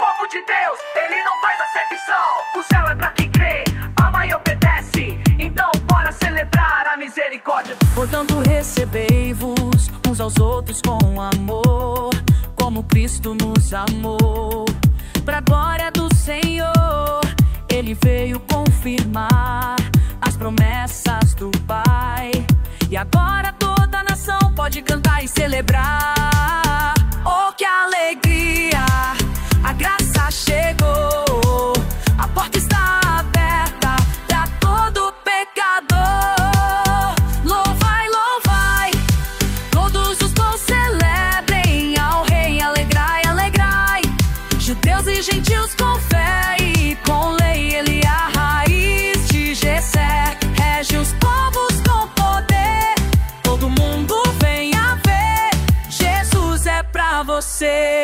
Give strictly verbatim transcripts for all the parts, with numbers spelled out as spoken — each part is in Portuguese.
povo de Deus, ele não faz acepção. O céu é pra quem crê, ama e obedece. Então bora celebrar a misericórdia. Portanto recebei-vos uns aos outros com amor, como Cristo nos amou. Pra glória do Senhor, ele veio confirmar as promessas do Pai. E agora toda a nação pode cantar e celebrar. Oh, que alegria! A graça chegou, a porta está aberta pra todo pecador. Louvai, louvai, todos os povos celebrem ao Rei. Alegrai, alegrai, judeus e gentios com fé e com lei. Ele é a raiz de Jessé, rege os povos com poder. Todo mundo venha ver, Jesus é pra você.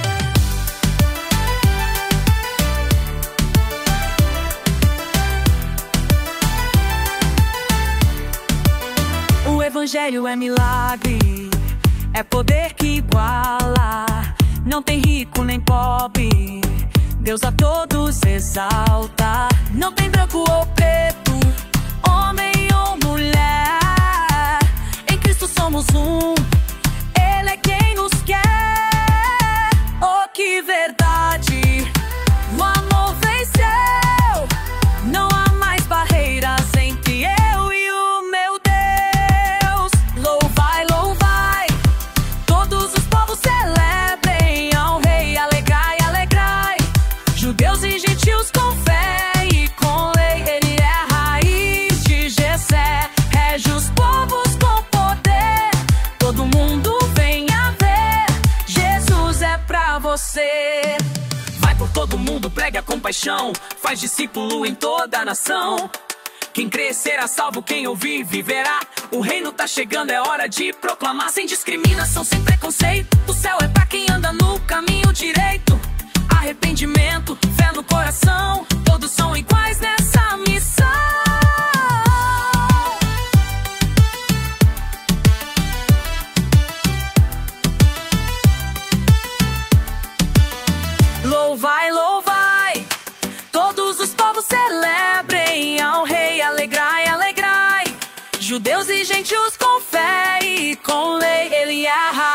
O evangelho é milagre, é poder que iguala. Não tem rico nem pobre, Deus a todos exalta. Não tem branco ou preto, homem ou mulher, em Cristo somos um, Ele é quem nos quer. Oh, que verdade, o amor venceu. Não há mais barreiras entre eu e o meu Deus. Louvai, louvai, todos os povos celebrem ao Rei. Alegrai, alegrai, judeus e gentios com fé e com lei. Ele é a raiz de Jessé, rege os povos com poder. Todo mundo venha ver, Jesus é pra você. Vai por todo mundo, pregue a compaixão, faz discípulo em toda a nação. Quem crer será salvo, quem ouvir viverá. O reino tá chegando, é hora de proclamar. Sem discriminação, sem preconceito, o céu é pra quem anda no caminho direito. Arrependimento, fé no coração, todos são iguais nessa missão. Louvai, louvai, todos os povos celebrem ao Rei. Alegrai, alegrai, judeus e gentios com fé e com lei. Ele é a